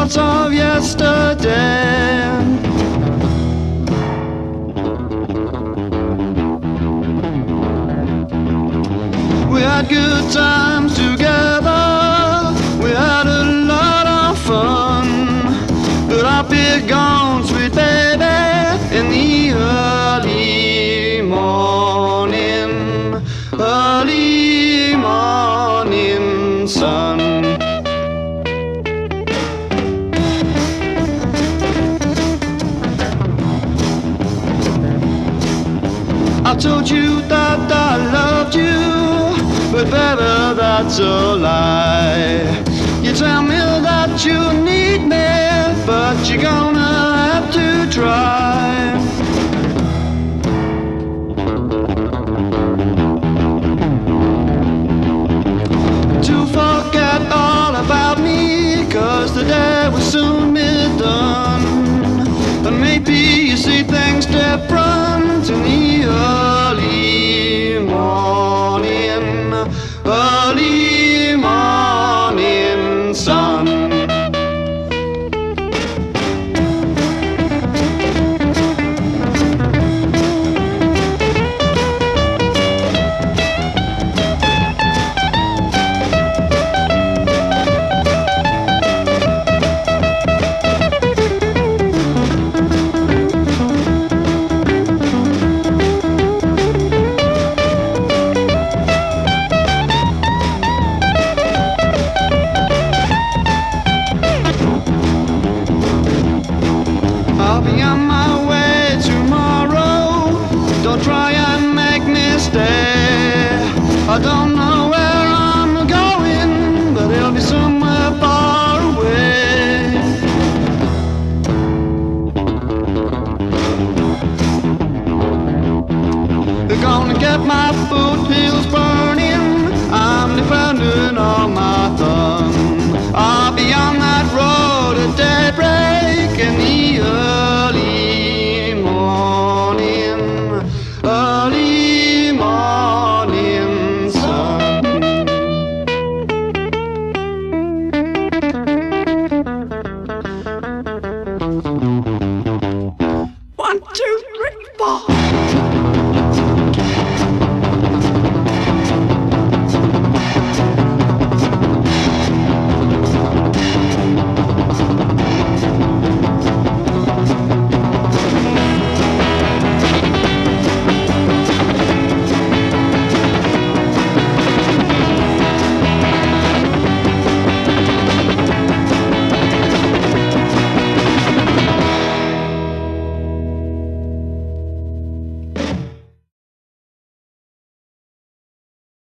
thoughts of yesterday. We had good times together, we had a lot of fun, but I'll be gone, sweet baby, in the early morning sun. I told you that I loved you, but baby, that's a lie. You tell me that you need me, but you're gonna have to try. To forget all about me, 'cause the day will soon be done. And maybe you see things different.